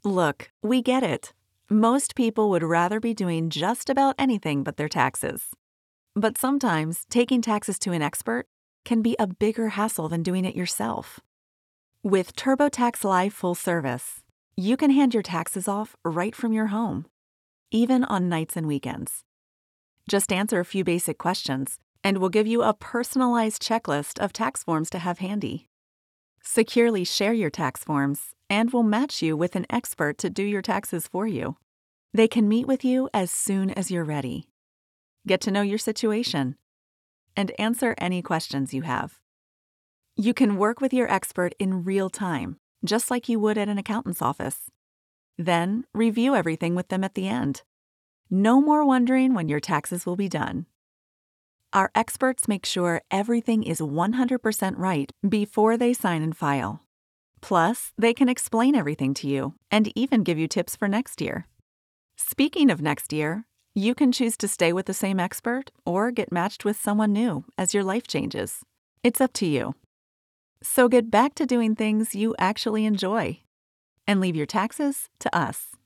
Look, we get it. Most people would rather be doing just about anything but their taxes. But sometimes taking taxes to an expert can be a bigger hassle than doing it yourself. With TurboTax Live Full Service, you can hand your taxes off right from your home, even on nights and weekends. Just answer a few basic questions, and we'll give you a personalized checklist of tax forms to have handy. Securely share your tax forms, and we'll match you with an expert to do your taxes for you. They can meet with you as soon as you're ready. Get to know your situation and answer any questions you have. You can work with your expert in real time, just like you would at an accountant's office. Then review everything with them at the end. No more wondering when your taxes will be done. Our experts make sure everything is 100% right before they sign and file. Plus, they can explain everything to you and even give you tips for next year. Speaking of next year, you can choose to stay with the same expert or get matched with someone new as your life changes. It's up to you. So get back to doing things you actually enjoy and leave your taxes to us.